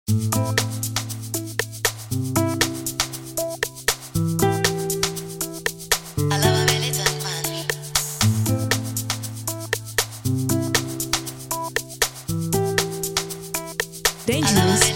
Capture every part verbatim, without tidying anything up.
Dangerous.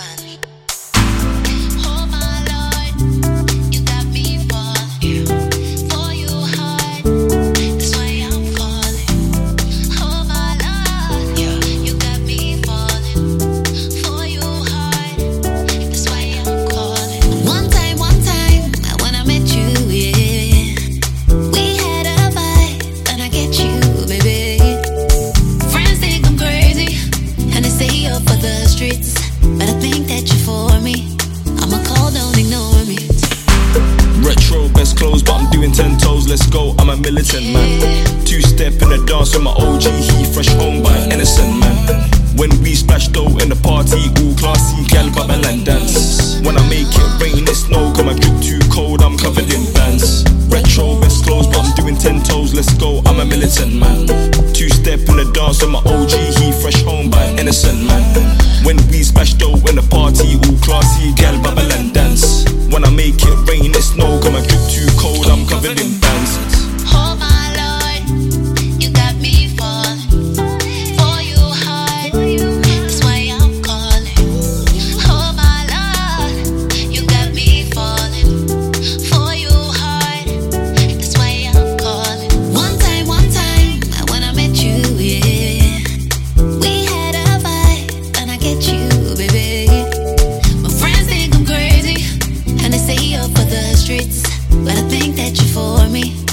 But I think that you're for me. I'm a call, don't ignore me. Retro, best clothes, but I'm doing ten toes. Let's go, I'm a militant man. Two step in the dance with my O G. He fresh home by an innocent man. When we splash though in the party, all classy, gal bubble and dance. When I make it rain, it's snow, cause my drip too cold, I'm covered in bands. Retro, best clothes, but I'm doing ten toes. Let's go, I'm a militant man. Two step in the dance with my O G. He fresh home by an innocent man. When we splash dough in the party, all classy, gal bubble and dance. When I make it rain, it's snow, cause my drip too cold, I'm covered in bands. Oh my Lord, you got me falling for you hard. That's why I'm calling. Oh my Lord, you got me falling for you hard. That's why I'm calling. One time, one time, when I met you, yeah, we had a vibe, and I get you, baby. My friends think I'm crazy, and they say you're for the streets, but I think that you're for me.